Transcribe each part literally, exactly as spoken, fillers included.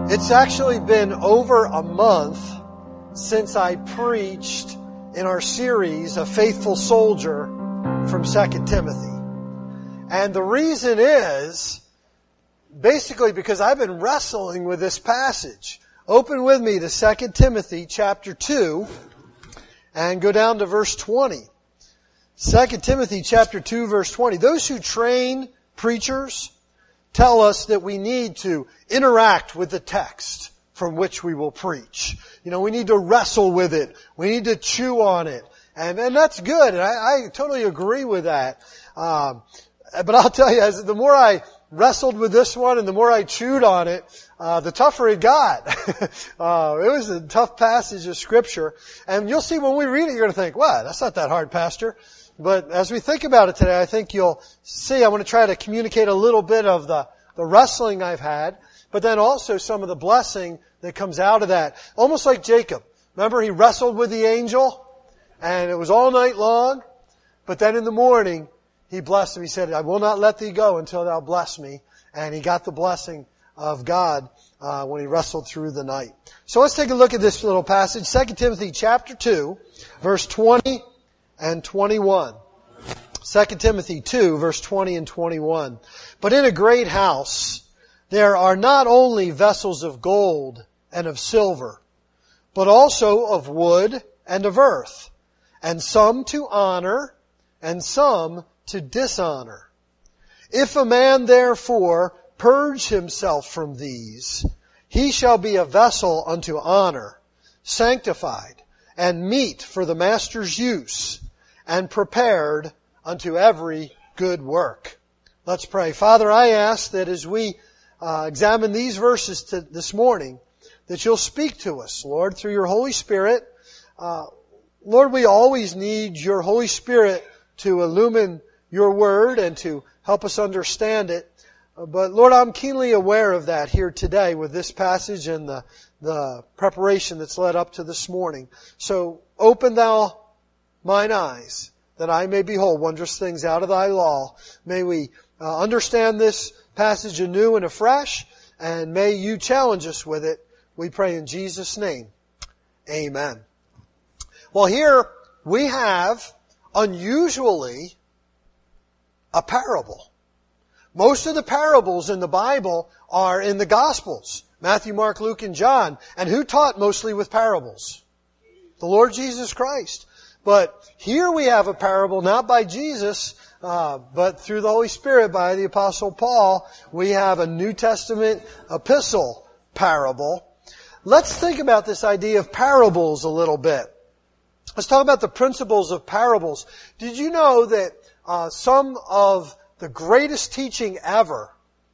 It's actually been over a month since I preached in our series, A Faithful Soldier from Second Timothy. And the reason is basically because I've been wrestling with this passage. Open with me to Second Timothy chapter two and go down to verse twenty. Second Timothy chapter two verse twenty. Those who train preachers tell us that we need to interact with the text from which we will preach. You know, we need to wrestle with it. We need to chew on it. And, and that's good. And I, I totally agree with that. Um, but I'll tell you, as the more I wrestled with this one and the more I chewed on it, uh, the tougher it got. uh, it was a tough passage of Scripture. And you'll see when we read it, you're going to think, wow, that's not that hard, Pastor. But as we think about it today, I think you'll see I want to try to communicate a little bit of the, the wrestling I've had, but then also some of the blessing that comes out of that. Almost like Jacob. Remember, he wrestled with the angel, and it was all night long, but then in the morning, he blessed him. He said, I will not let thee go until thou bless me. And he got the blessing of God uh, when he wrestled through the night. So let's take a look at this little passage. Second Timothy chapter two, verse twenty and twenty-one. Second Timothy two, verse twenty and twenty-one. But in a great house there are not only vessels of gold and of silver, but also of wood and of earth, and some to honor and some to dishonor. If a man therefore purge himself from these, he shall be a vessel unto honor, sanctified, and meet for the master's use, and prepared unto every good work. Let's pray. Father, I ask that as we uh, examine these verses to, this morning, that you'll speak to us, Lord, through your Holy Spirit. Uh, Lord, we always need your Holy Spirit to illumine your word and to help us understand it. Uh, but Lord, I'm keenly aware of that here today with this passage and the, the preparation that's led up to this morning. So open thou mine eyes, that I may behold wondrous things out of thy law. May we uh, understand this passage anew and afresh, and may you challenge us with it. We pray in Jesus' name. Amen. Well, here we have, unusually, a parable. Most of the parables in the Bible are in the Gospels. Matthew, Mark, Luke, and John. And who taught mostly with parables? The Lord Jesus Christ. But here we have a parable, not by Jesus, uh, but through the Holy Spirit by the Apostle Paul. We have a New Testament epistle parable. Let's think about this idea of parables a little bit. Let's talk about the principles of parables. Did you know that uh, some of the greatest teaching ever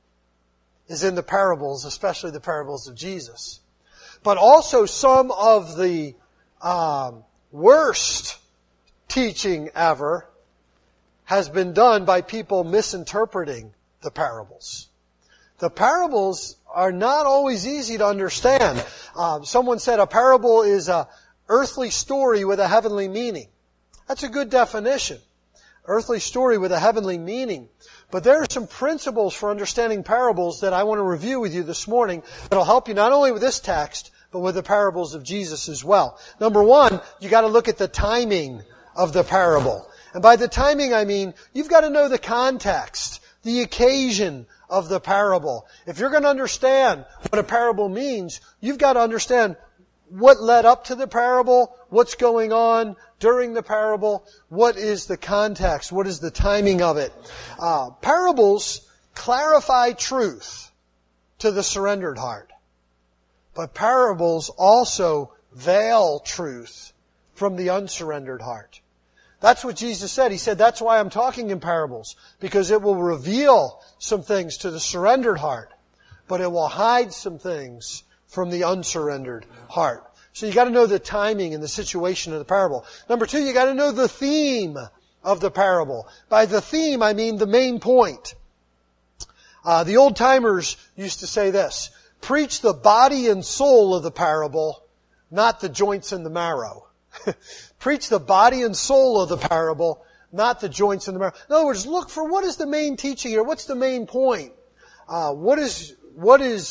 is in the parables, especially the parables of Jesus? But also some of the um, worst teaching ever has been done by people misinterpreting the parables. The parables are not always easy to understand. Uh, someone said a parable is a earthly story with a heavenly meaning. That's a good definition. Earthly story with a heavenly meaning. But there are some principles for understanding parables that I want to review with you this morning that will help you not only with this text, but with the parables of Jesus as well. Number one, you got to look at the timing of the parable. And by the timing, I mean, you've got to know the context, the occasion of the parable. If you're going to understand what a parable means, you've got to understand what led up to the parable, what's going on during the parable, what is the context, what is the timing of it. Uh, parables clarify truth to the surrendered heart. But parables also veil truth from the unsurrendered heart. That's what Jesus said. He said, that's why I'm talking in parables, because it will reveal some things to the surrendered heart, but it will hide some things from the unsurrendered heart. So you got to know the timing and the situation of the parable. Number two, you got to know the theme of the parable. By the theme, I mean the main point. Uh, the old timers used to say this: preach the body and soul of the parable, not the joints and the marrow. Preach the body and soul of the parable, not the joints and the marrow. In other words, look for what is the main teaching here. What's the main point? Uh, what is what is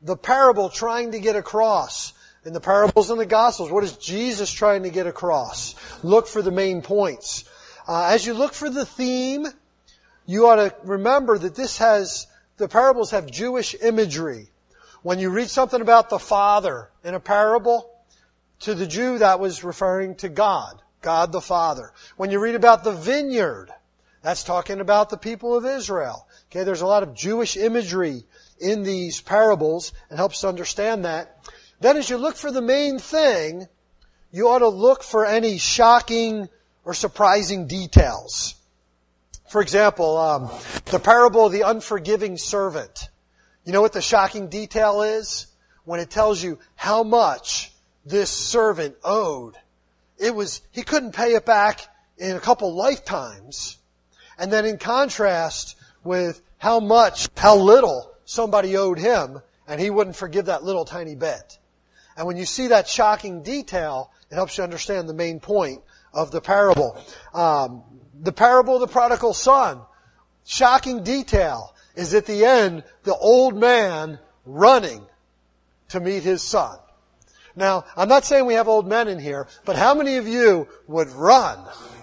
the parable trying to get across? In the parables in the Gospels, what is Jesus trying to get across? Look for the main points. Uh, as you look for the theme, you ought to remember that this has, the parables have Jewish imagery. When you read something about the Father in a parable, to the Jew that was referring to God, God the Father. When you read about the vineyard, that's talking about the people of Israel. Okay, there's a lot of Jewish imagery in these parables and helps us understand that. Then as you look for the main thing, you ought to look for any shocking or surprising details. For example, um, the parable of the unforgiving servant. You know what the shocking detail is? When it tells you how much this servant owed. It was, he couldn't pay it back in a couple lifetimes. And then in contrast with how much, how little somebody owed him, and he wouldn't forgive that little tiny bit. And when you see that shocking detail, it helps you understand the main point of the parable. Um, the parable of the prodigal son. Shocking detail is at the end, the old man running to meet his son. Now, I'm not saying we have old men in here, but how many of you would run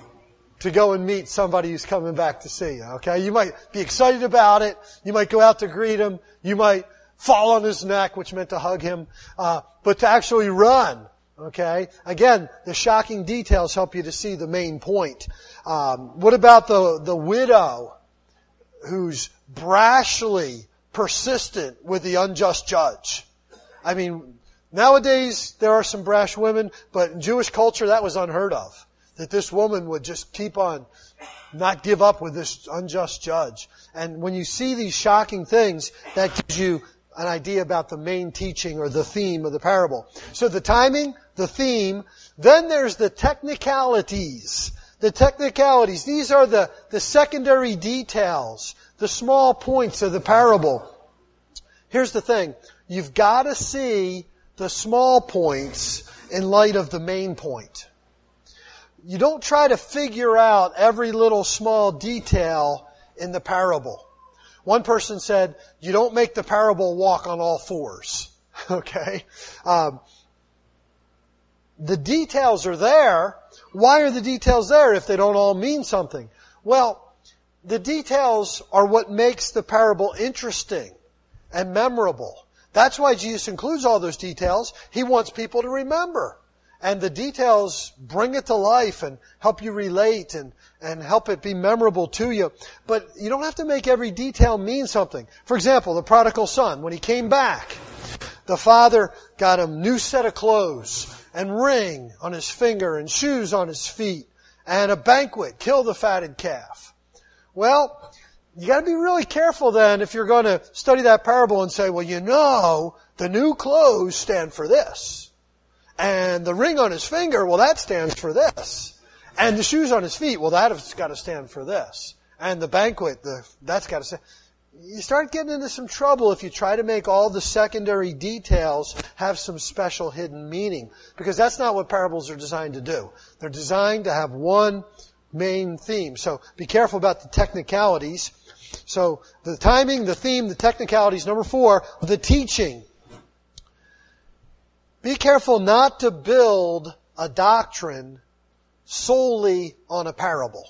to go and meet somebody who's coming back to see you? Okay, you might be excited about it. You might go out to greet him. You might fall on his neck, which meant to hug him, uh, but to actually run. Okay, again, the shocking details help you to see the main point. Um, what about the the widow who's brashly persistent with the unjust judge? I mean, nowadays there are some brash women, but in Jewish culture that was unheard of. That this woman would just keep on, not give up with this unjust judge. And when you see these shocking things, that gives you an idea about the main teaching or the theme of the parable. So the timing, the theme, then there's the technicalities. The technicalities, these are the, the secondary details, the small points of the parable. Here's the thing, you've got to see the small points in light of the main point. You don't try to figure out every little small detail in the parable. One person said, you don't make the parable walk on all fours. Okay? Um, the details are there. Why are the details there if they don't all mean something? Well, the details are what makes the parable interesting and memorable. That's why Jesus includes all those details. He wants people to remember. And the details bring it to life and help you relate and, and help it be memorable to you. But you don't have to make every detail mean something. For example, the prodigal son, when he came back, the father got him a new set of clothes and ring on his finger and shoes on his feet and a banquet, kill the fatted calf. Well, you got to be really careful then if you're going to study that parable and say, well, you know, the new clothes stand for this. And the ring on his finger, well, that stands for this. And the shoes on his feet, well, that's got to stand for this. And the banquet, the, that's got to stand. You start getting into some trouble if you try to make all the secondary details have some special hidden meaning. Because that's not what parables are designed to do. They're designed to have one main theme. So be careful about the technicalities. So the timing, the theme, the technicalities. Number four, the teaching. Be careful not to build a doctrine solely on a parable.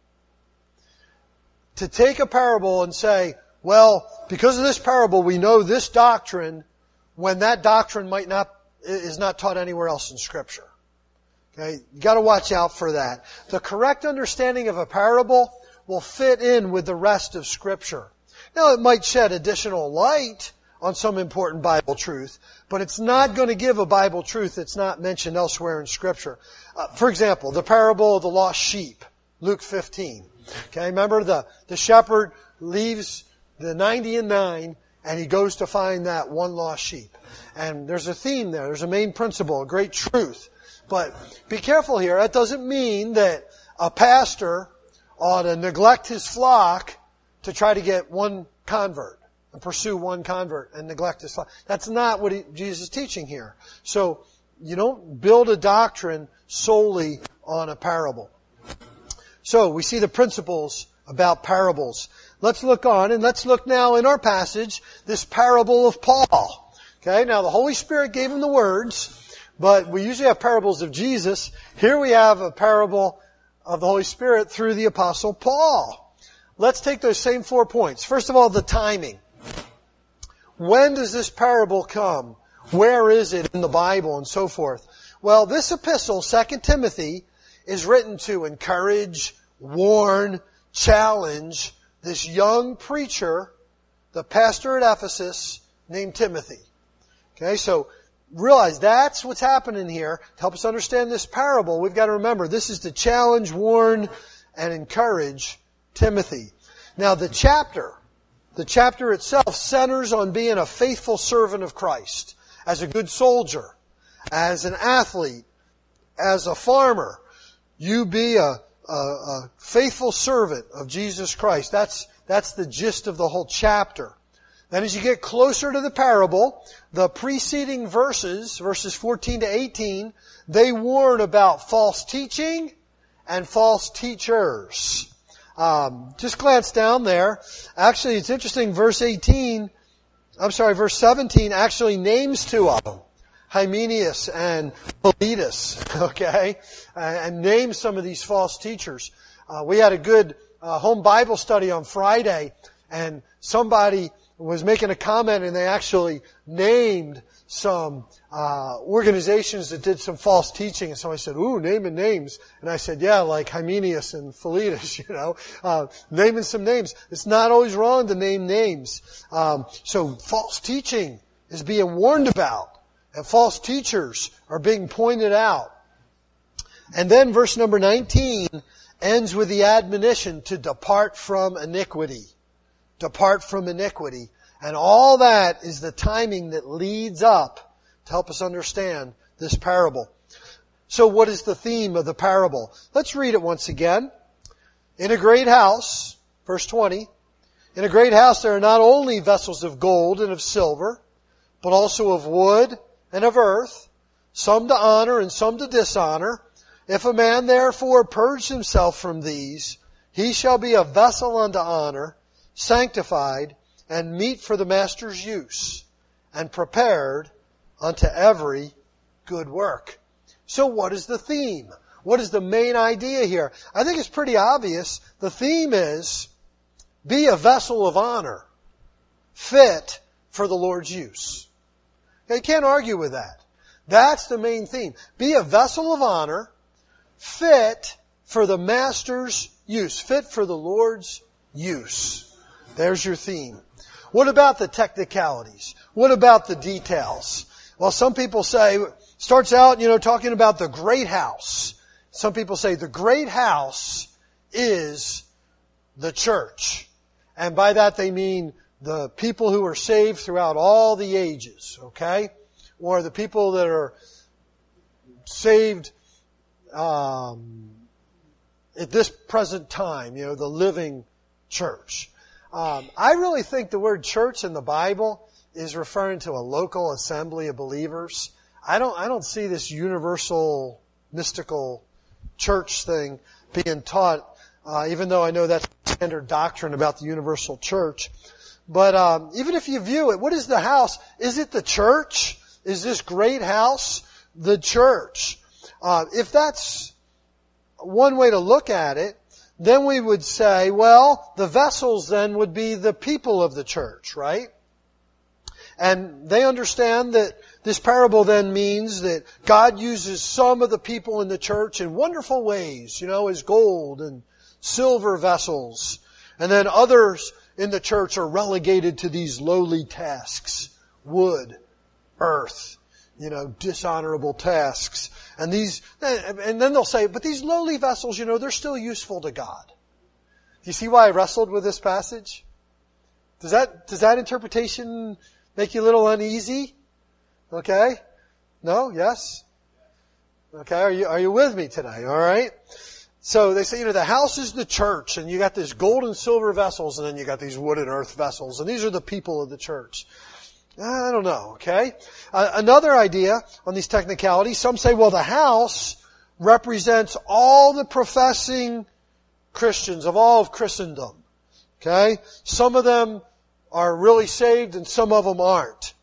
To take a parable and say, well, because of this parable we know this doctrine, when that doctrine might not, is not taught anywhere else in Scripture. Okay? You gotta watch out for that. The correct understanding of a parable will fit in with the rest of Scripture. Now it might shed additional light on some important Bible truth, but it's not going to give a Bible truth that's not mentioned elsewhere in Scripture. Uh, for example, the parable of the lost sheep, Luke fifteen. Okay, remember the, the shepherd leaves the ninety and nine and he goes to find that one lost sheep. And there's a theme there, there's a main principle, a great truth. But be careful here, that doesn't mean that a pastor ought to neglect his flock to try to get one convert. And pursue one convert and neglect his flock. That's not what he, Jesus is teaching here. So you don't build a doctrine solely on a parable. So we see the principles about parables. Let's look on and let's look now in our passage, this parable of Paul. Okay, now the Holy Spirit gave him the words, but we usually have parables of Jesus. Here we have a parable of the Holy Spirit through the Apostle Paul. Let's take those same four points. First of all, the timing. When does this parable come? Where is it in the Bible and so forth? Well, this epistle, Second Timothy, is written to encourage, warn, challenge this young preacher, the pastor at Ephesus, named Timothy. Okay, so realize that's what's happening here. To help us understand this parable, we've got to remember this is to challenge, warn, and encourage Timothy. Now the chapter, the chapter itself centers on being a faithful servant of Christ, as a good soldier, as an athlete, as a farmer. You be a, a, a faithful servant of Jesus Christ. That's, that's the gist of the whole chapter. Then as you get closer to the parable, the preceding verses, verses fourteen to eighteen, they warn about false teaching and false teachers. Um, just glance down there. Actually, it's interesting, verse eighteen, I'm sorry, verse seventeen actually names two of them. Hymenaeus and Philetus, okay? And names some of these false teachers. Uh, we had a good uh, home Bible study on Friday, and somebody was making a comment and they actually named some uh organizations that did some false teaching. And somebody said, ooh, naming names. And I said, yeah, like Hymenaeus and Philetus, you know, uh naming some names. It's not always wrong to name names. Um So false teaching is being warned about, and false teachers are being pointed out. And then verse number nineteen ends with the admonition to depart from iniquity. Depart from iniquity. And all that is the timing that leads up to help us understand this parable. So what is the theme of the parable? Let's read it once again. In a great house, verse twenty, in a great house there are not only vessels of gold and of silver, but also of wood and of earth, some to honor and some to dishonor. If a man therefore purge himself from these, he shall be a vessel unto honor, sanctified, and meet for the master's use, and prepared unto every good work. So what is the theme? What is the main idea here? I think it's pretty obvious. The theme is, be a vessel of honor, fit for the Lord's use. You can't argue with that. That's the main theme. Be a vessel of honor, fit for the master's use, fit for the Lord's use. There's your theme. What about the technicalities? What about the details? Well, some people say, starts out, you know, talking about the great house. Some people say the great house is the church. And by that they mean the people who are saved throughout all the ages, okay? Or the people that are saved um, at this present time, you know, the living church. Um, I really think the word church in the Bible is referring to a local assembly of believers. I don't, I don't see this universal mystical church thing being taught, uh, even though I know that's standard doctrine about the universal church. But um, even if you view it, what is the house? Is it the church? Is this great house the church? Uh, if that's one way to look at it, then we would say, well, the vessels then would be the people of the church, right? And they understand that this parable then means that God uses some of the people in the church in wonderful ways, you know, as gold and silver vessels. And then others in the church are relegated to these lowly tasks, wood, earth, you know, dishonorable tasks. And these, and then they'll say, but these lowly vessels, you know, they're still useful to God. Do you see why I wrestled with this passage? Does that, does that interpretation make you a little uneasy? Okay? No? Yes? Okay, are you, are you with me today? Alright? So they say, you know, the house is the church, and you got these gold and silver vessels, and then you got these wood and earth vessels, and these are the people of the church. I don't know, okay? Uh, another idea on these technicalities, some say, well, the house represents all the professing Christians of all of Christendom. Okay? Some of them are really saved and some of them aren't.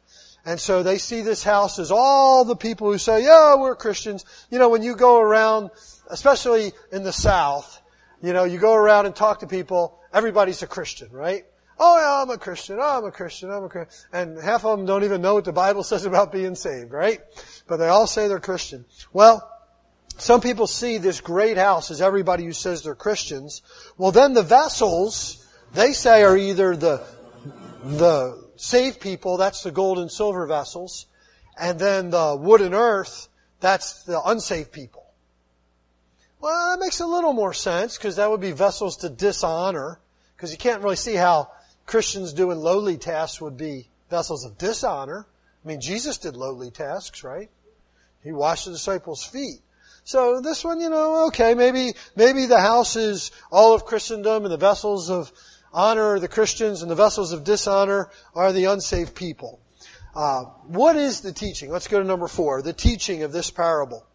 And so they see this house as all the people who say, yeah, we're Christians. You know, when you go around, especially in the South, you know, you go around and talk to people, everybody's a Christian, right? Oh yeah, I'm a Christian, oh, I'm a Christian, I'm a Christian. And half of them don't even know what the Bible says about being saved, right? But they all say they're Christian. Well, some people see this great house as everybody who says they're Christians. Well, then the vessels, they say, are either the, the saved people, that's the gold and silver vessels, and then the wood and earth, that's the unsaved people. Well, that makes a little more sense, because that would be vessels to dishonor, because you can't really see how Christians doing lowly tasks would be vessels of dishonor. I mean, Jesus did lowly tasks, right? He washed the disciples' feet. So this one, you know, okay, maybe, maybe the house is all of Christendom and the vessels of honor are the Christians and the vessels of dishonor are the unsaved people. Uh, what is the teaching? Let's go to number four, the teaching of this parable.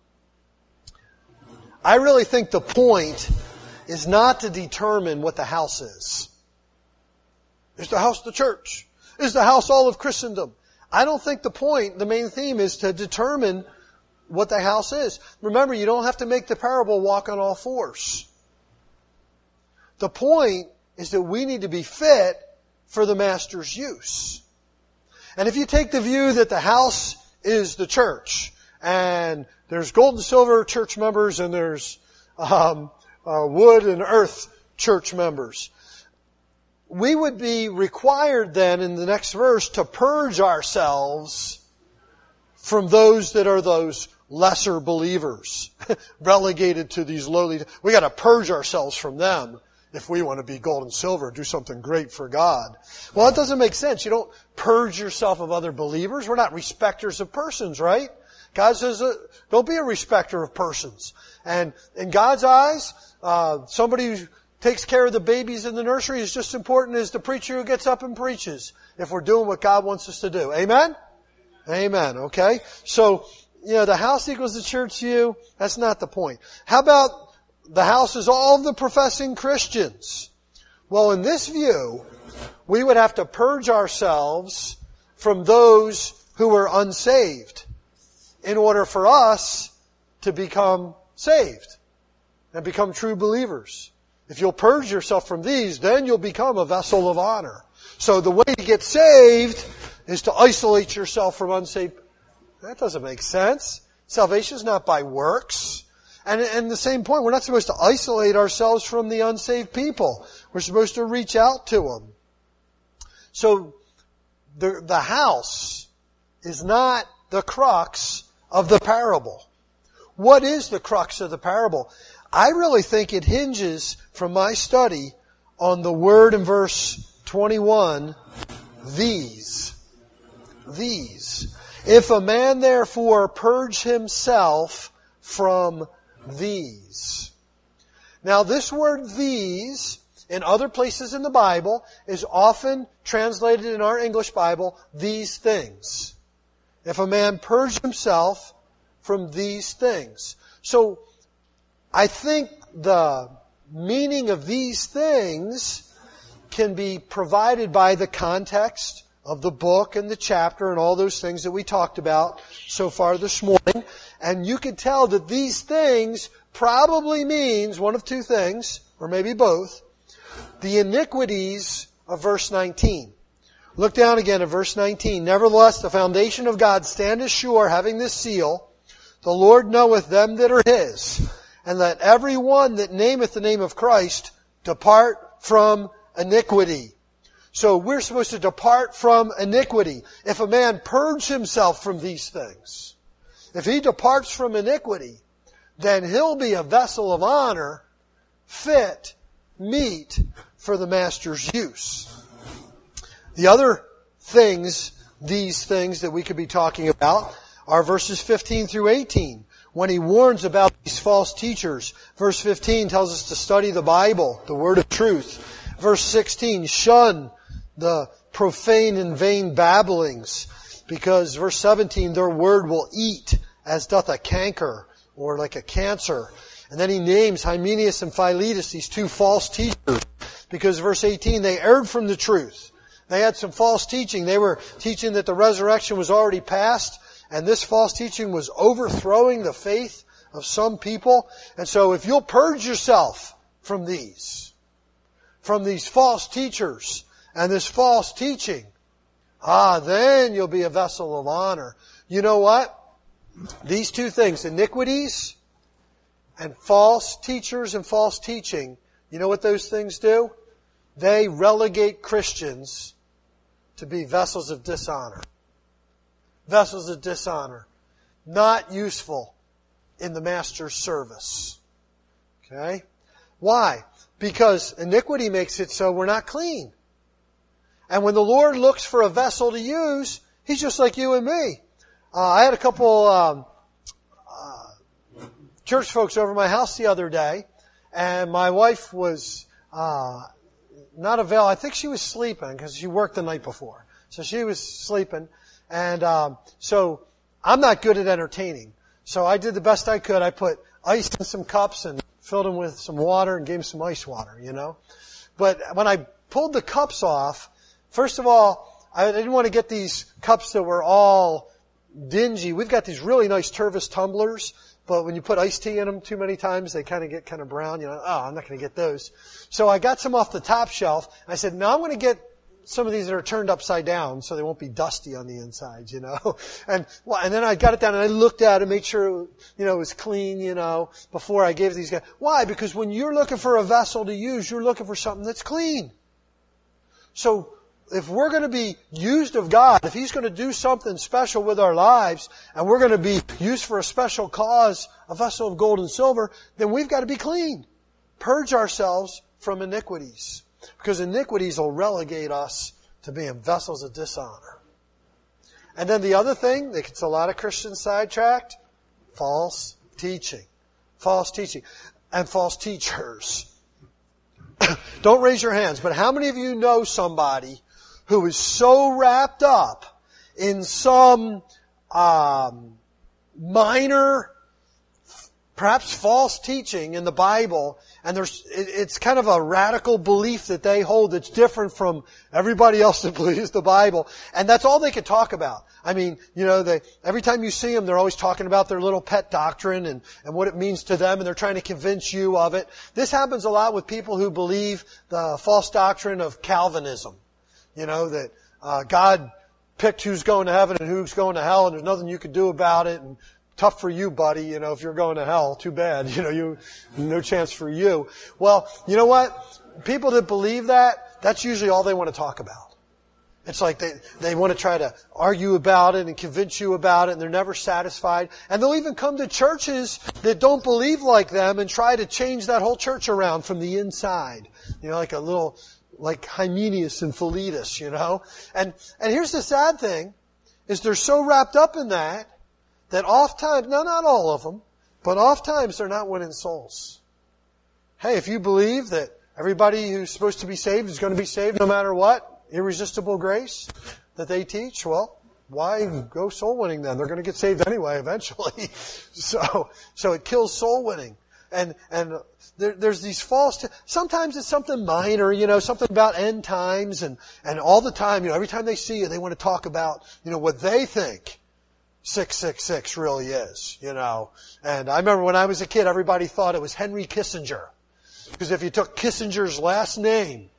I really think the point is not to determine what the house is. Is the house the church? Is the house all of Christendom? I don't think the point, the main theme is to determine what the house is. Remember, you don't have to make the parable walk on all fours. The point is that we need to be fit for the Master's use. And if you take the view that the house is the church, and there's gold and silver church members, and there's um, uh, wood and earth church members, we would be required then in the next verse to purge ourselves from those that are those lesser believers, relegated to these lowly. We got to purge ourselves from them if we want to be gold and silver, do something great for God. Well, it doesn't make sense. You don't purge yourself of other believers. We're not respecters of persons, right? God says, uh, don't be a respecter of persons. And in God's eyes, uh, somebody who takes care of the babies in the nursery is just as important as the preacher who gets up and preaches, if we're doing what God wants us to do. Amen? Amen. Okay? So, you know, the house equals the church view. That's not the point. How about the house is all of the professing Christians? Well, in this view, we would have to purge ourselves from those who are unsaved in order for us to become saved and become true believers. If you'll purge yourself from these, then you'll become a vessel of honor. So the way to get saved is to isolate yourself from unsaved. That doesn't make sense. Salvation is not by works. And, and the same point, we're not supposed to isolate ourselves from the unsaved people. We're supposed to reach out to them. So the, the house is not the crux of the parable. What is the crux of the parable? I really think it hinges, from my study, on the word in verse twenty-one, these. These. If a man therefore purge himself from these. Now this word these, in other places in the Bible, is often translated in our English Bible, these things. If a man purge himself from these things. So, I think the meaning of these things can be provided by the context of the book and the chapter and all those things that we talked about so far this morning. And you can tell that these things probably means one of two things, or maybe both, the iniquities of verse nineteen. Look down again at verse nineteen. Nevertheless, the foundation of God standeth sure, having this seal, the Lord knoweth them that are His. And let every one that nameth the name of Christ depart from iniquity. So we're supposed to depart from iniquity. If a man purge himself from these things, if he departs from iniquity, then he'll be a vessel of honor, fit, meet for the Master's use. The other things, these things that we could be talking about, are verses fifteen through eighteen. When he warns about these false teachers. Verse fifteen tells us to study the Bible, the word of truth. Verse sixteen, shun the profane and vain babblings, because verse seventeen, their word will eat as doth a canker, or like a cancer. And then he names Hymenaeus and Philetus, these two false teachers, because verse eighteen, they erred from the truth. They had some false teaching. They were teaching that the resurrection was already past, and this false teaching was overthrowing the faith of some people. And so if you'll purge yourself from these, from these false teachers and this false teaching, ah, then you'll be a vessel of honor. You know what? These two things, iniquities and false teachers and false teaching, you know what those things do? They relegate Christians to be vessels of dishonor. Vessels of dishonor. Not useful in the Master's service. Okay? Why? Because iniquity makes it so we're not clean. And when the Lord looks for a vessel to use, He's just like you and me. Uh, I had a couple um, uh, church folks over at my house the other day, and my wife was uh, not available. I think she was sleeping because she worked the night before. So she was sleeping. And um, so I'm not good at entertaining. So I did the best I could. I put ice in some cups and filled them with some water and gave them some ice water, you know. But when I pulled the cups off, first of all, I didn't want to get these cups that were all dingy. We've got these really nice Tervis tumblers, but when you put iced tea in them too many times, they kind of get kind of brown. You know, oh, I'm not going to get those. So I got some off the top shelf. I said, no, I'm going to get some of these that are turned upside down so they won't be dusty on the inside, you know. And well, and then I got it down and I looked at it, made sure, you know, it was clean, you know, before I gave these guys. Why? Because when you're looking for a vessel to use, you're looking for something that's clean. So if we're going to be used of God, if He's going to do something special with our lives, and we're going to be used for a special cause, a vessel of gold and silver, then we've got to be clean. Purge ourselves from iniquities. Because iniquities will relegate us to being vessels of dishonor. And then the other thing that gets a lot of Christians sidetracked, false teaching. False teaching. And false teachers. Don't raise your hands, but how many of you know somebody who is so wrapped up in some um, minor, perhaps false teaching in the Bible, and there's it's kind of a radical belief that they hold that's different from everybody else that believes the Bible, and that's all they could talk about. I mean, you know, they every time you see them, they're always talking about their little pet doctrine and, and what it means to them, and they're trying to convince you of it. This happens a lot with people who believe the false doctrine of Calvinism. You know, that uh, God picked who's going to heaven and who's going to hell, and there's nothing you can do about it, and tough for you, buddy, you know, if you're going to hell, too bad, you know, you, no chance for you. Well, you know what? People that believe that, that's usually all they want to talk about. It's like they, they want to try to argue about it and convince you about it, and they're never satisfied. And they'll even come to churches that don't believe like them and try to change that whole church around from the inside. You know, like a little, like Hymenaeus and Philetus, you know. And, and here's the sad thing, is they're so wrapped up in that, that oft times, no, not all of them, but oft times they're not winning souls. Hey, if you believe that everybody who's supposed to be saved is going to be saved no matter what, irresistible grace that they teach, well, why go soul winning then? They're going to get saved anyway eventually. so, so it kills soul winning. And, and there, there's these false, t- sometimes it's something minor, you know, something about end times, and, and all the time, you know, every time they see you, they want to talk about, you know, what they think six six six really is, you know. And I remember when I was a kid, everybody thought it was Henry Kissinger. Because if you took Kissinger's last name,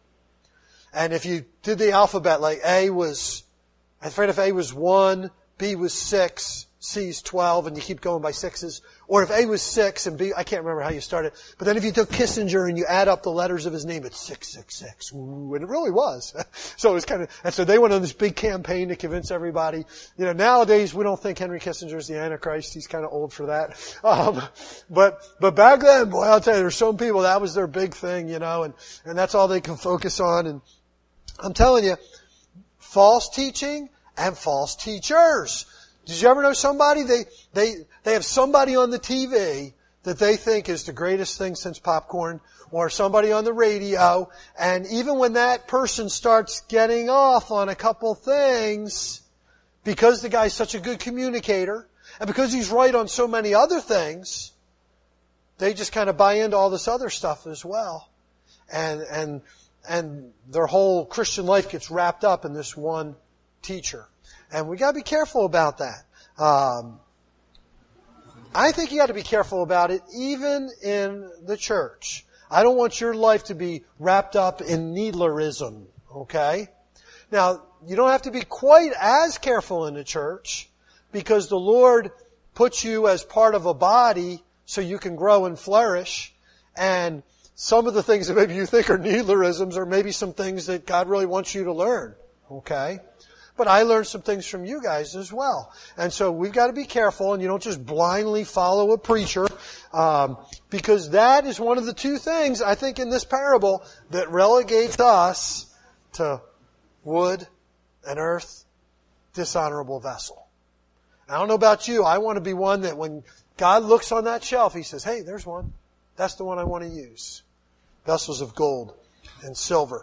and if you did the alphabet, like A was, I'm afraid if A was one, B was six, C is twelve, and you keep going by sixes. Or if A was six and B, I can't remember how you started. But then if you took Kissinger and you add up the letters of his name, it's six six six. Ooh, and it really was. So it was kind of, and so they went on this big campaign to convince everybody. You know, nowadays we don't think Henry Kissinger is the Antichrist. He's kind of old for that. Um, but, but back then, boy, I'll tell you, there's some people, that was their big thing, you know, and, and that's all they can focus on. And I'm telling you, false teaching and false teachers. Did you ever know somebody, they, they, they have somebody on the T V that they think is the greatest thing since popcorn, or somebody on the radio, and even when that person starts getting off on a couple things, because the guy's such a good communicator, and because he's right on so many other things, they just kind of buy into all this other stuff as well. And, and, and their whole Christian life gets wrapped up in this one teacher. And we got to be careful about that. Um, I think you got to be careful about it even in the church. I don't want your life to be wrapped up in Needlerism, okay? Now, you don't have to be quite as careful in the church because the Lord puts you as part of a body so you can grow and flourish. And some of the things that maybe you think are Needlerisms are maybe some things that God really wants you to learn, okay? But I learned some things from you guys as well. And so we've got to be careful, and you don't just blindly follow a preacher, um, because that is one of the two things, I think, in this parable that relegates us to wood and earth, dishonorable vessel. I don't know about you. I want to be one that when God looks on that shelf, He says, hey, there's one. That's the one I want to use. Vessels of gold and silver.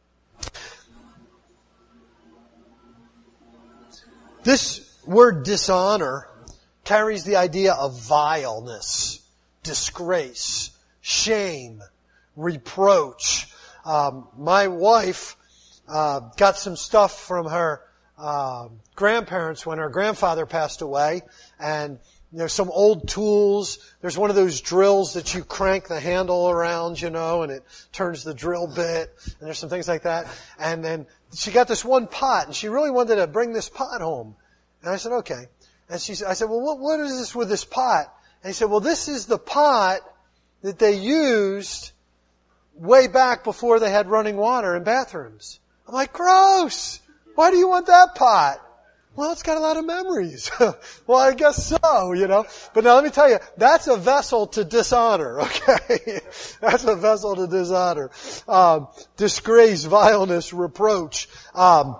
This word dishonor carries the idea of vileness, disgrace, shame, reproach. Um, my wife uh, got some stuff from her uh, grandparents when her grandfather passed away, and there's some old tools. There's one of those drills that you crank the handle around, you know, and it turns the drill bit, and there's some things like that. And then she got this one pot, and she really wanted to bring this pot home. And I said, okay. And she said, I said, well, what, what is this with this pot? And he said, well, this is the pot that they used way back before they had running water in bathrooms. I'm like, gross! Why do you want that pot? Well, it's got a lot of memories. Well, I guess so, you know. But now let me tell you, that's a vessel to dishonor, okay? That's a vessel to dishonor. Um, disgrace, vileness, reproach. Um,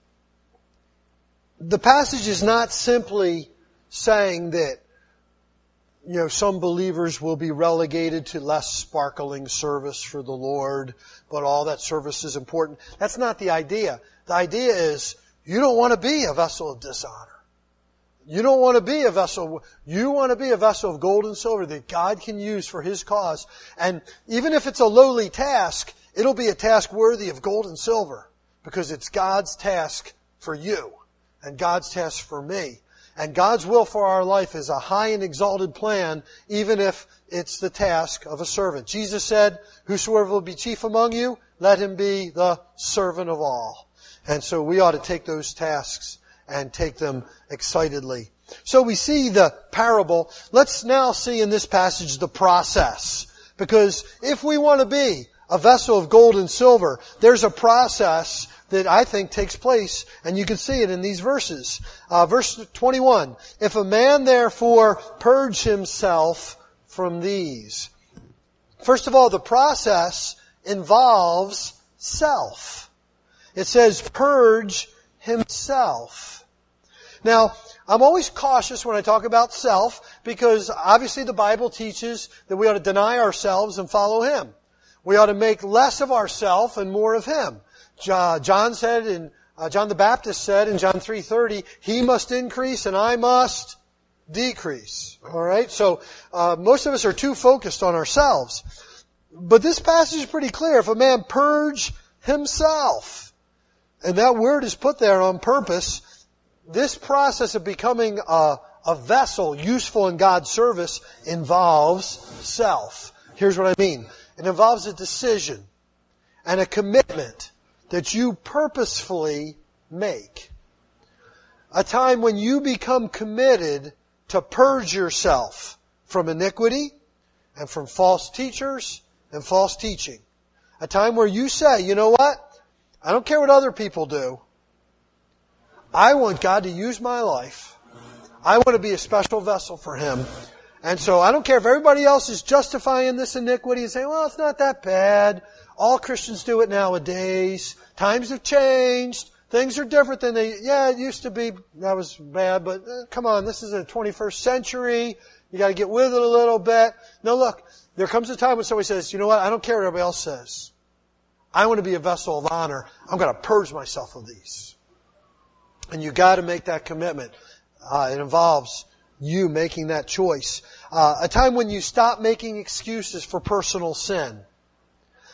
the passage is not simply saying that, you know, some believers will be relegated to less sparkling service for the Lord, but all that service is important. That's not the idea. The idea is, you don't want to be a vessel of dishonor. You don't want to be a vessel, you want to be a vessel of gold and silver that God can use for His cause. And even if it's a lowly task, it'll be a task worthy of gold and silver because it's God's task for you and God's task for me. And God's will for our life is a high and exalted plan, even if it's the task of a servant. Jesus said, whosoever will be chief among you, let him be the servant of all. And so we ought to take those tasks and take them excitedly. So we see the parable. Let's now see in this passage the process. Because if we want to be a vessel of gold and silver, there's a process that I think takes place, and you can see it in these verses. Uh, verse twenty-one, if a man therefore purge himself from these. First of all, the process involves self. It says, purge himself. Now, I'm always cautious when I talk about self because obviously the Bible teaches that we ought to deny ourselves and follow Him. We ought to make less of ourself and more of Him. John said, in, uh, John the Baptist said in John three thirty, He must increase and I must decrease. All right? So uh, most of us are too focused on ourselves. But this passage is pretty clear. If a man purge himself, and that word is put there on purpose, this process of becoming a, a vessel useful in God's service involves self. Here's what I mean. It involves a decision and a commitment that you purposefully make. A time when you become committed to purge yourself from iniquity and from false teachers and false teaching. A time where you say, you know what? I don't care what other people do. I want God to use my life. I want to be a special vessel for Him. And so I don't care if everybody else is justifying this iniquity and saying, well, it's not that bad. All Christians do it nowadays. Times have changed. Things are different than they, yeah, it used to be, that was bad, but uh, come on, this is the twenty-first century. You got to get with it a little bit. No, look, there comes a time when somebody says, you know what, I don't care what everybody else says. I want to be a vessel of honor. I'm going to purge myself of these. And you got to make that commitment. Uh, it involves you making that choice. Uh, a time when you stop making excuses for personal sin.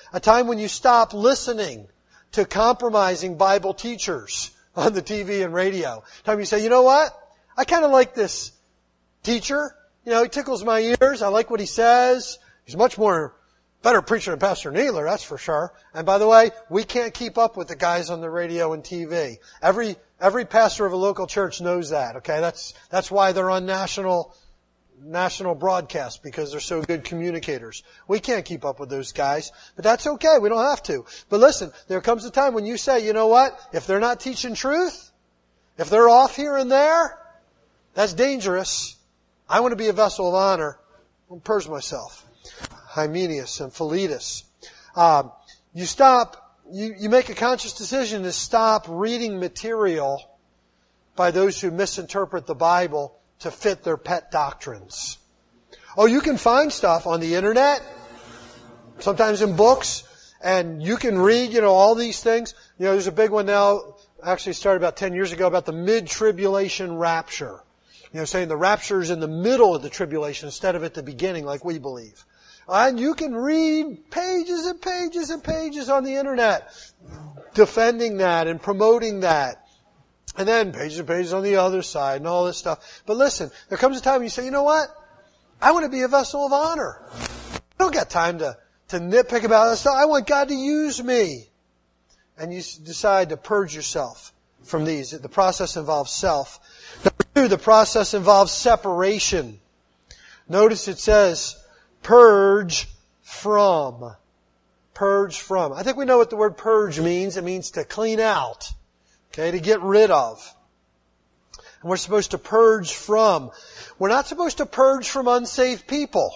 a time when you stop listening to compromising Bible teachers on the T V and radio. A time you say, you know what? I kind of like this teacher. You know, he tickles my ears. I like what he says. He's much more better preacher than Pastor Needler, that's for sure. And by the way, we can't keep up with the guys on the radio and T V. Every every pastor of a local church knows that. Okay, that's that's why they're on national national broadcast, because they're so good communicators. We can't keep up with those guys, but that's okay. We don't have to. But listen, there comes a time when you say, you know what? If they're not teaching truth, if they're off here and there, that's dangerous. I want to be a vessel of honor. I'll purge myself. Hymenaeus and Philetus. Um, you stop, you, you make a conscious decision to stop reading material by those who misinterpret the Bible to fit their pet doctrines. Oh, you can find stuff on the internet, sometimes in books, and you can read, you know, all these things. You know, there's a big one now, actually started about ten years ago, about the mid-tribulation rapture. You know, saying the rapture is in the middle of the tribulation instead of at the beginning like we believe. And you can read pages and pages and pages on the internet defending that and promoting that. And then pages and pages on the other side and all this stuff. But listen, there comes a time when you say, you know what? I want to be a vessel of honor. I don't got time to, to nitpick about this stuff. I want God to use me. And you decide to purge yourself from these. The process involves self. Number two, the process involves separation. Notice it says, purge from. Purge from. I think we know what the word purge means. It means to clean out. Okay, to get rid of. And we're supposed to purge from. We're not supposed to purge from unsaved people.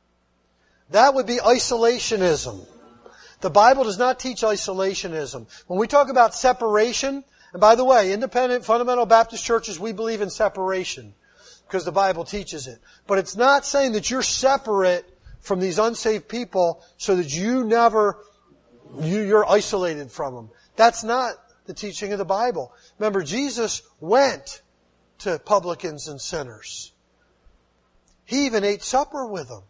That would be isolationism. The Bible does not teach isolationism. When we talk about separation, and by the way, independent fundamental Baptist churches, we believe in separation because the Bible teaches it. But it's not saying that you're separate from these unsaved people so that you never, you, you're isolated from them. That's not the teaching of the Bible. Remember, Jesus went to publicans and sinners. He even ate supper with them.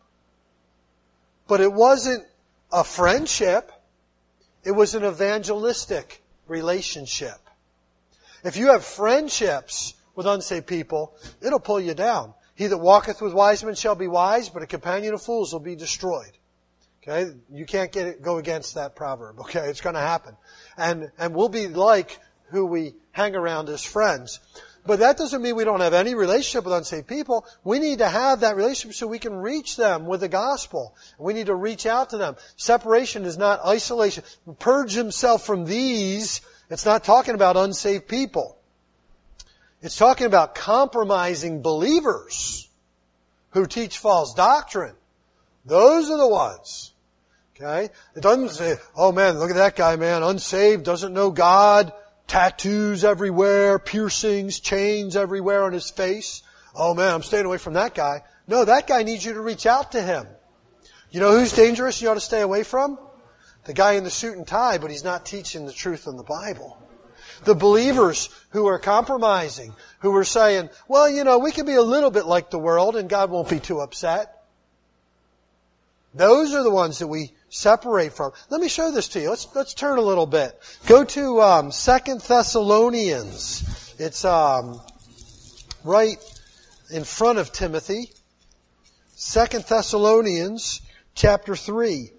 But it wasn't a friendship. It was an evangelistic relationship. If you have friendships with unsaved people, it'll pull you down. He that walketh with wise men shall be wise, but a companion of fools will be destroyed. Okay? You can't get it, go against that proverb. Okay? It's going to happen. And, and we'll be like who we hang around as friends. But that doesn't mean we don't have any relationship with unsaved people. We need to have that relationship so we can reach them with the gospel. We need to reach out to them. Separation is not isolation. Purge himself from these. It's not talking about unsaved people. It's talking about compromising believers who teach false doctrine. Those are the ones. Okay? It doesn't say, oh man, look at that guy, man, unsaved, doesn't know God, tattoos everywhere, piercings, chains everywhere on his face. Oh man, I'm staying away from that guy. No, that guy needs you to reach out to him. You know who's dangerous you ought to stay away from? The guy in the suit and tie, but he's not teaching the truth in the Bible. The believers who are compromising, who are saying, well, you know, we can be a little bit like the world and God won't be too upset. Those are the ones that we separate from. Let me show this to you. Let's let's turn a little bit. Go to um, Second Thessalonians. It's um, right in front of Timothy. Second Thessalonians chapter three.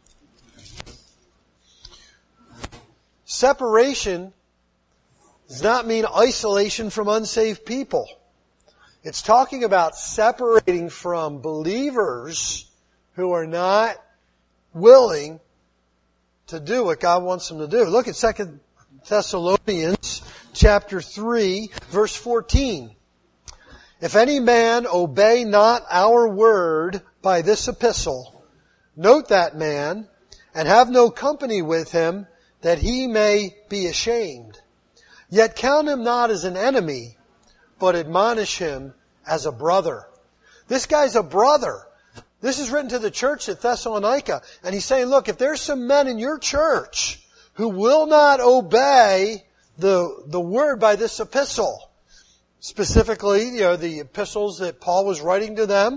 Separation does not mean isolation from unsaved people. It's talking about separating from believers who are not willing to do what God wants them to do. Look at Second Thessalonians chapter three, verse fourteen. If any man obey not our word by this epistle, note that man, and have no company with him, that he may be ashamed. Yet count him not as an enemy, but admonish him as a brother. This guy's a brother. This is written to the church at Thessalonica. And he's saying, look, if there's some men in your church who will not obey the, the word by this epistle, specifically, you know, the epistles that Paul was writing to them,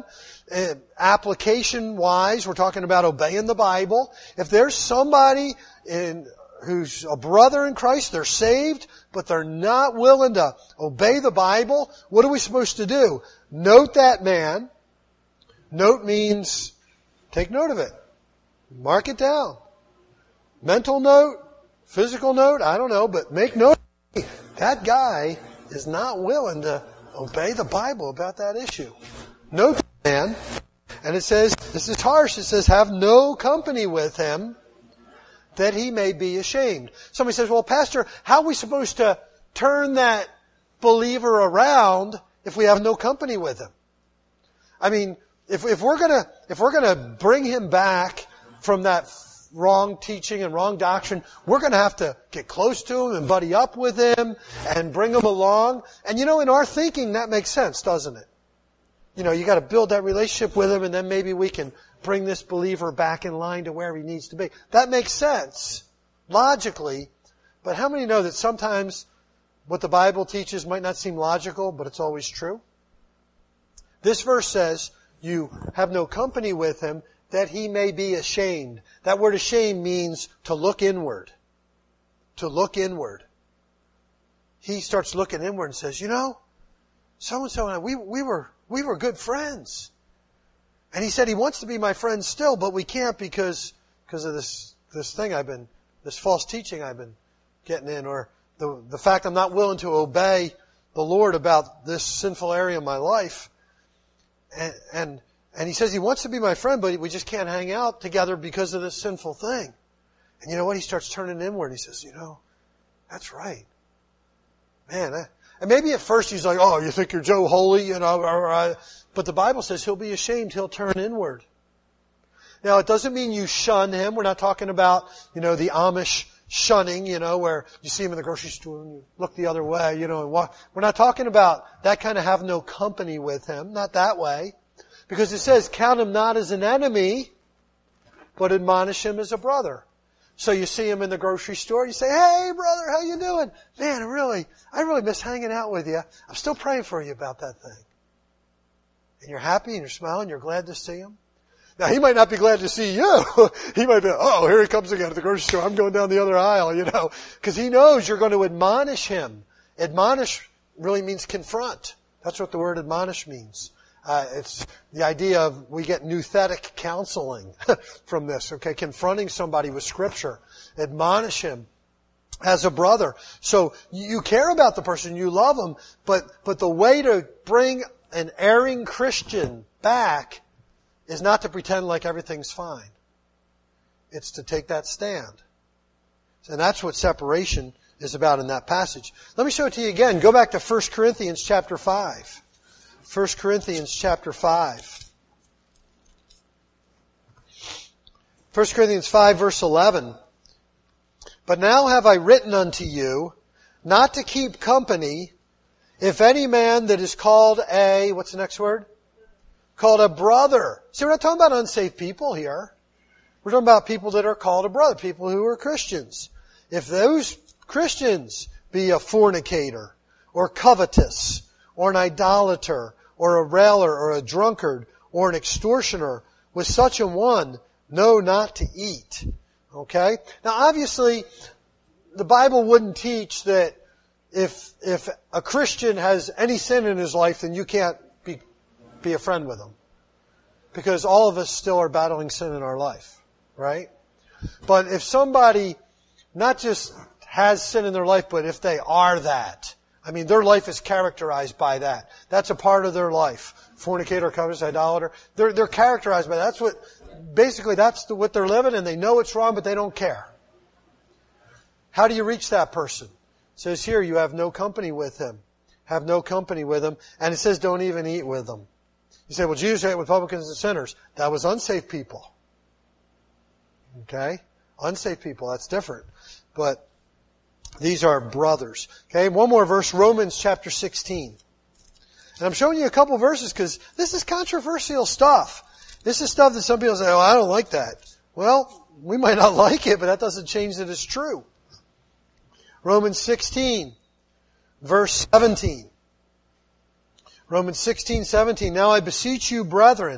uh, application-wise, we're talking about obeying the Bible. If there's somebody in, who's a brother in Christ, they're saved, but they're not willing to obey the Bible, what are we supposed to do? Note that man. Note means take note of it. Mark it down. Mental note, physical note, I don't know, but make note. That guy is not willing to obey the Bible about that issue. Note that man. And it says, this is harsh, it says, have no company with him, that he may be ashamed. Somebody says, well, Pastor, how are we supposed to turn that believer around if we have no company with him? I mean, if, if we're gonna, if we're gonna bring him back from that wrong teaching and wrong doctrine, we're gonna have to get close to him and buddy up with him and bring him along. And you know, in our thinking, that makes sense, doesn't it? You know, you gotta build that relationship with him, and then maybe we can bring this believer back in line to where he needs to be. That makes sense, logically. But how many know that sometimes what the Bible teaches might not seem logical, but it's always true? This verse says, you have no company with him, that he may be ashamed. That word ashamed means to look inward. To look inward. He starts looking inward and says, you know, so-and-so and I, we, we were, we were good friends. And he said he wants to be my friend still, but we can't because, because of this, this thing I've been, this false teaching I've been getting in, or the, the fact I'm not willing to obey the Lord about this sinful area of my life. And, and, and he says he wants to be my friend, but we just can't hang out together because of this sinful thing. And you know what? He starts turning inward. He says, you know, that's right. Man, I, and maybe at first he's like, oh, you think you're Joe Holy, you know, or, or, but the Bible says he'll be ashamed. He'll turn inward. Now, it doesn't mean you shun him. We're not talking about, you know, the Amish shunning, you know, where you see him in the grocery store and you look the other way, you know, and walk. We're not talking about that kind of have no company with him. Not that way. Because it says, count him not as an enemy, but admonish him as a brother. So you see him in the grocery store, you say, hey brother, how you doing? Man, I really, I really miss hanging out with you. I'm still praying for you about that thing. And you're happy and you're smiling, you're glad to see him. Now he might not be glad to see you. He might be, oh, here he comes again at the grocery store. I'm going down the other aisle, you know. Because he knows you're going to admonish him. Admonish really means confront. That's what the word admonish means. Uh, it's the idea of, we get nouthetic counseling from this, okay? Confronting somebody with Scripture. Admonish him as a brother. So you care about the person, you love them, but, but the way to bring an erring Christian back is not to pretend like everything's fine. It's to take that stand. And that's what separation is about in that passage. Let me show it to you again. Go back to First Corinthians chapter five. First Corinthians chapter five. First Corinthians five verse eleven. But now have I written unto you, not to keep company, if any man that is called a, what's the next word? Called a brother. See, we're not talking about unsaved people here. We're talking about people that are called a brother, people who are Christians. If those Christians be a fornicator, or covetous, or an idolater, or a railer, or a drunkard, or an extortioner, with such a one, know not to eat. Okay? Now obviously, the Bible wouldn't teach that if, if a Christian has any sin in his life, then you can't be, be a friend with him. Because all of us still are battling sin in our life. Right? But if somebody not just has sin in their life, but if they are that, I mean, their life is characterized by that. That's a part of their life. Fornicator, covetous, idolater. They're, they're characterized by that. That's what, basically that's the, what they're living, and they know it's wrong, but they don't care. How do you reach that person? It says here, you have no company with him. Have no company with him. And it says don't even eat with them. You say, well, Jesus ate with publicans and sinners. That was unsaved people. Okay? Unsaved people, that's different. But these are brothers. Okay, one more verse, Romans chapter sixteen. And I'm showing you a couple verses because this is controversial stuff. This is stuff that some people say, oh, I don't like that. Well, we might not like it, but that doesn't change that it's true. Romans sixteen, verse seventeen. Romans sixteen, seventeen. Now I beseech you, brethren,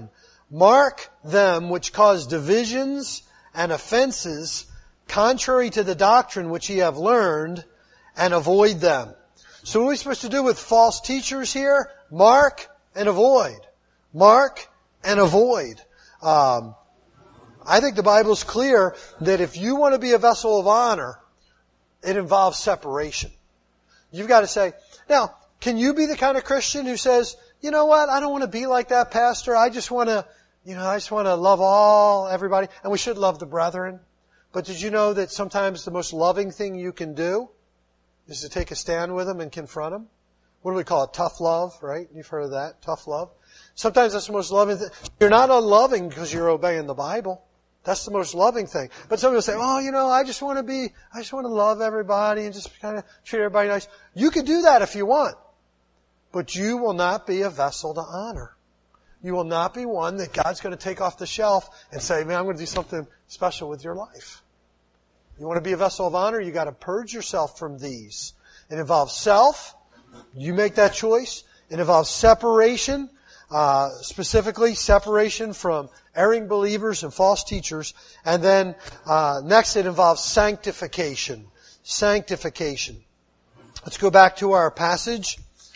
Mark them which cause divisions and offenses contrary to the doctrine which ye have learned, and avoid them. So what are we supposed to do with false teachers here? Mark and avoid. Mark and avoid. Um, I think the Bible's clear that if you want to be a vessel of honor, it involves separation. You've got to say, now, can you be the kind of Christian who says, you know what, I don't want to be like that, Pastor. I just want to, you know, I just want to love all, everybody. And we should love the brethren. But did you know that sometimes the most loving thing you can do is to take a stand with them and confront them? What do we call it? Tough love, right? You've heard of that, tough love. Sometimes that's the most loving thing. You're not unloving because you're obeying the Bible. That's the most loving thing. But some people say, oh, you know, I just want to be, I just want to love everybody and just kind of treat everybody nice. You can do that if you want. But you will not be a vessel to honor. You will not be one that God's going to take off the shelf and say, man, I'm going to do something special with your life. You want to be a vessel of honor, you got to purge yourself from these. It involves self. You make that choice. It involves separation, uh, specifically separation from erring believers and false teachers. And then uh, next it involves sanctification. Sanctification. Let's go back to our passage.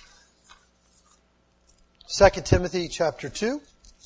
Second Timothy chapter two.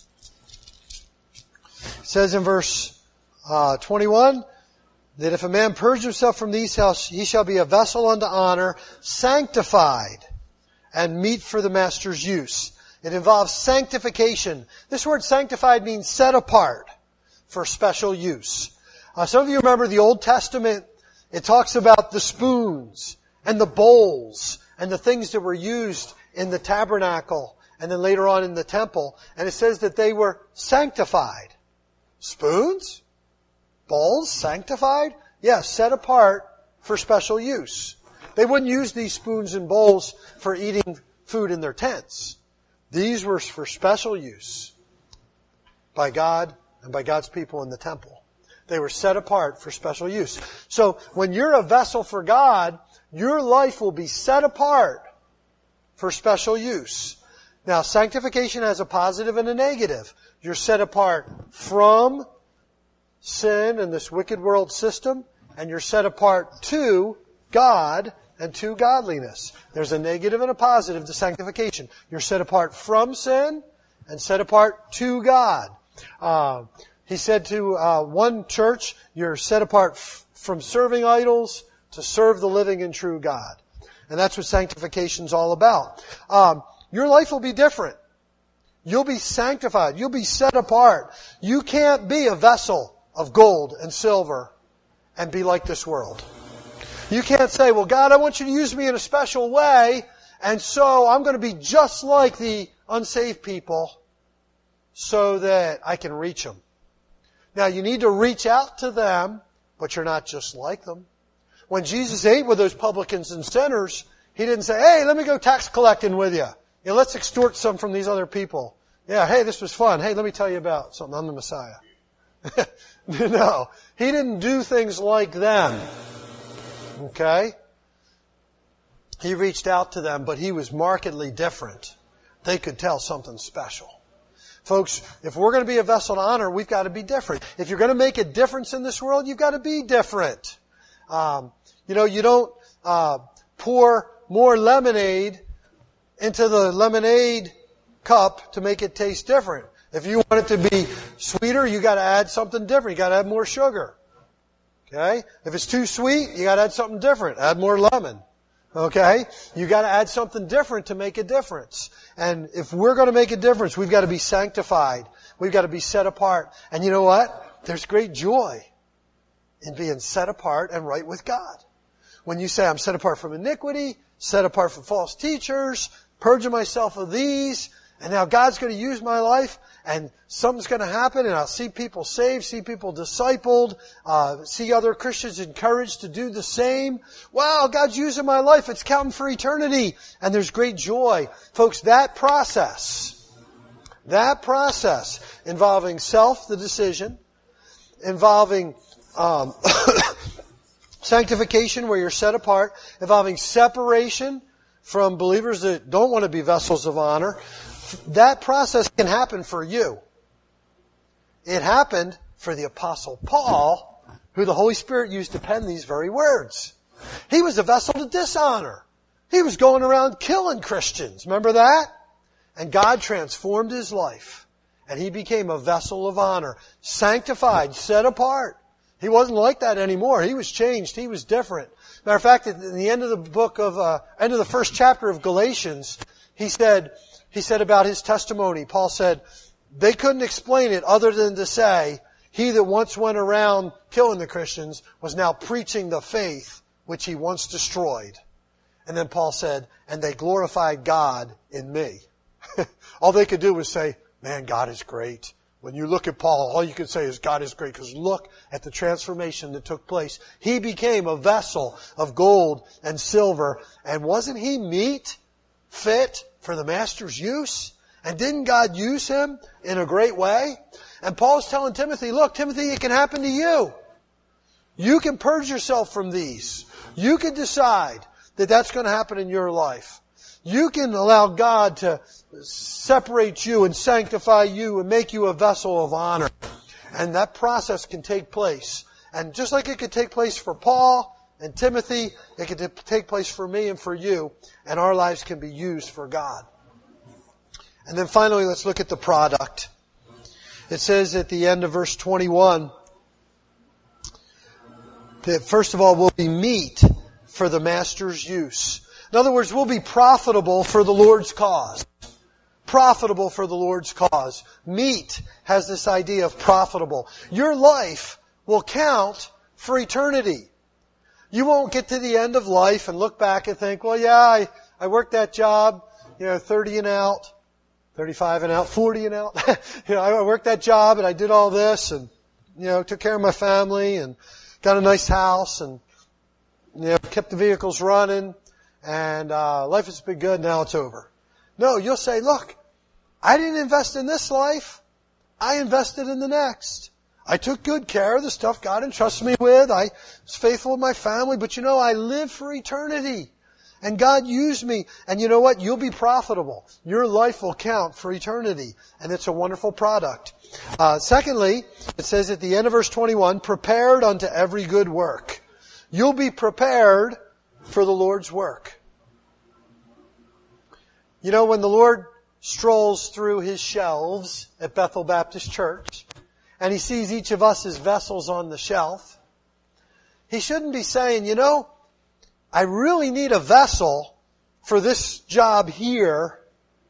It says in verse uh, twenty-one, that if a man purge himself from these, he shall be a vessel unto honor, sanctified, and meet for the master's use. It involves sanctification. This word sanctified means set apart for special use. Uh, some of you remember the Old Testament. It talks about the spoons and the bowls and the things that were used in the tabernacle and then later on in the temple. And it says that they were sanctified. Spoons? Bowls? Sanctified? Yes, set apart for special use. They wouldn't use these spoons and bowls for eating food in their tents. These were for special use by God and by God's people in the temple. They were set apart for special use. So when you're a vessel for God, your life will be set apart for special use. Now, sanctification has a positive and a negative. You're set apart from sin and this wicked world system, and you're set apart to God and to godliness. There's a negative and a positive to sanctification. You're set apart from sin and set apart to God. Uh, he said to uh, one church, you're set apart f- from serving idols to serve the living and true God. And that's what sanctification's all about. Um, your life will be different. You'll be sanctified. You'll be set apart. You can't be a vessel of gold and silver and be like this world. You can't say, well, God, I want you to use me in a special way, and so I'm going to be just like the unsaved people so that I can reach them. Now, you need to reach out to them, but you're not just like them. When Jesus ate with those publicans and sinners, He didn't say, hey, let me go tax collecting with you. You know, let's extort some from these other people. Yeah, hey, this was fun. Hey, let me tell you about something. I'm the Messiah. No, He didn't do things like them. Okay? He reached out to them, but He was markedly different. They could tell something special. Folks, if we're going to be a vessel to honor, we've got to be different. If you're going to make a difference in this world, you've got to be different. Um, you know, you don't uh, pour more lemonade into the lemonade cup to make it taste different. If you want it to be sweeter, you got to add something different. You got to add more sugar. Okay? If it's too sweet, you got to add something different. Add more lemon. Okay? You got to add something different to make a difference. And if we're going to make a difference, we've got to be sanctified. We've got to be set apart. And you know what? There's great joy in being set apart and right with God. When you say, I'm set apart from iniquity, set apart from false teachers, purging myself of these, and now God's going to use my life, and something's going to happen, and I'll see people saved, see people discipled, uh, see other Christians encouraged to do the same. Wow, God's using my life. It's counting for eternity. And there's great joy. Folks, that process, that process involving self, the decision, involving um, sanctification where you're set apart, involving separation from believers that don't want to be vessels of honor, that process can happen for you. it happened for the Apostle Paul, who the Holy Spirit used to pen these very words. He was a vessel to dishonor. He was going around killing Christians. Remember that? And God transformed his life. And he became a vessel of honor. Sanctified, set apart. He wasn't like that anymore. He was changed. He was different. Matter of fact, at the end of the book of, uh, end of the first chapter of Galatians, he said, he said about his testimony, Paul said, they couldn't explain it other than to say, he that once went around killing the Christians was now preaching the faith which he once destroyed. And then Paul said, and they glorified God in me. All they could do was say, man, God is great. When you look at Paul, all you can say is God is great, because look at the transformation that took place. He became a vessel of gold and silver. And wasn't he meet, fit for the Master's use? And didn't God use him in a great way? And Paul's telling Timothy, look, Timothy, it can happen to you. You can purge yourself from these. You can decide that that's going to happen in your life. You can allow God to separate you and sanctify you and make you a vessel of honor. And that process can take place. And just like it could take place for Paul and Timothy, it could take place for me and for you. And our lives can be used for God. And then finally, let's look at the product. It says at the end of verse twenty-one, that first of all, we'll be meat for the Master's use. In other words, we'll be profitable for the Lord's cause. Profitable for the Lord's cause. Meat has this idea of profitable. Your life will count for eternity. You won't get to the end of life and look back and think, well, yeah, I, I worked that job, you know, thirty and out, thirty-five and out, forty and out. you know, I worked that job and I did all this and, you know, took care of my family and got a nice house and, you know, kept the vehicles running. And uh life has been good, now it's over. No, you'll say, look, I didn't invest in this life. I invested in the next. I took good care of the stuff God entrusted me with. I was faithful with my family. But you know, I live for eternity. And God used me. And you know what? You'll be profitable. Your life will count for eternity. And it's a wonderful product. Uh secondly, it says at the end of verse twenty-one, prepared unto every good work. You'll be prepared for the Lord's work. You know, when the Lord strolls through His shelves at Bethel Baptist Church, and He sees each of us as vessels on the shelf, He shouldn't be saying, you know, I really need a vessel for this job here,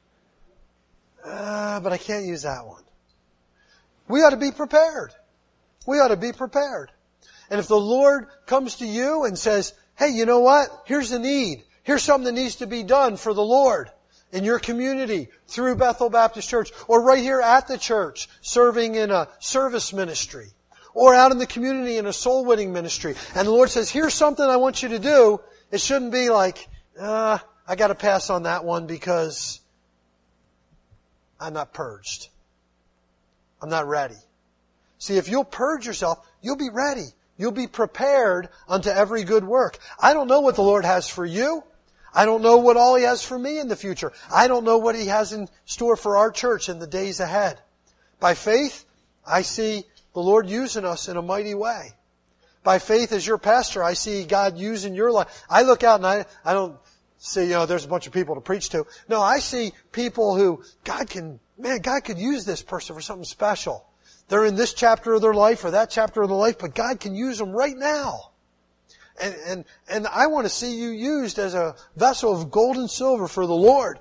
uh, but I can't use that one. We ought to be prepared. We ought to be prepared. And if the Lord comes to you and says, hey, you know what? Here's a need. Here's something that needs to be done for the Lord in your community through Bethel Baptist Church, or right here at the church serving in a service ministry, or out in the community in a soul winning ministry. And the Lord says, here's something I want you to do. It shouldn't be like, uh, I got to pass on that one because I'm not purged. I'm not ready. See, if you'll purge yourself, you'll be ready. You'll be prepared unto every good work. I don't know what the Lord has for you. I don't know what all He has for me in the future. I don't know what He has in store for our church in the days ahead. By faith, I see the Lord using us in a mighty way. By faith, as your pastor, I see God using your life. I look out and I, I don't say, you know, there's a bunch of people to preach to. No, I see people who God can, man, God could use this person for something special. They're in this chapter of their life or that chapter of their life, but God can use them right now. And, and, and I want to see you used as a vessel of gold and silver for the Lord.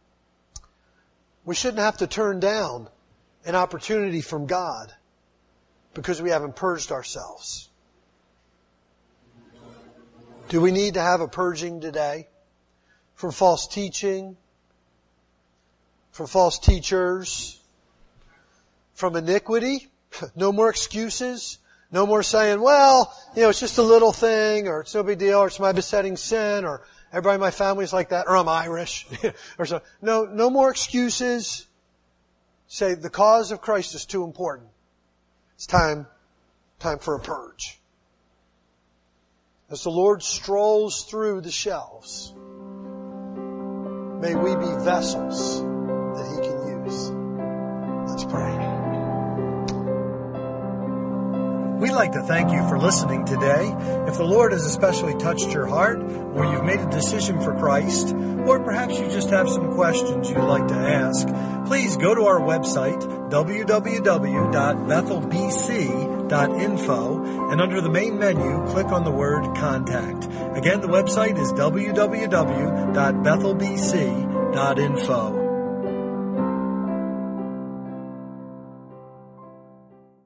We shouldn't have to turn down an opportunity from God because we haven't purged ourselves. Do we need to have a purging today from false teaching, from false teachers, from iniquity? No more excuses. No more saying, well, you know, it's just a little thing, or it's no big deal, or it's my besetting sin, or everybody in my family's like that, or I'm Irish, or so. No, no more excuses. Say, the cause of Christ is too important. It's time, time for a purge. As the Lord strolls through the shelves, may we be vessels that He can use. Let's pray. We'd like to thank you for listening today. If the Lord has especially touched your heart, or you've made a decision for Christ, or perhaps you just have some questions you'd like to ask, please go to our website, w w w dot bethel b c dot info, and under the main menu, click on the word Contact. Again, the website is w w w dot bethel b c dot info.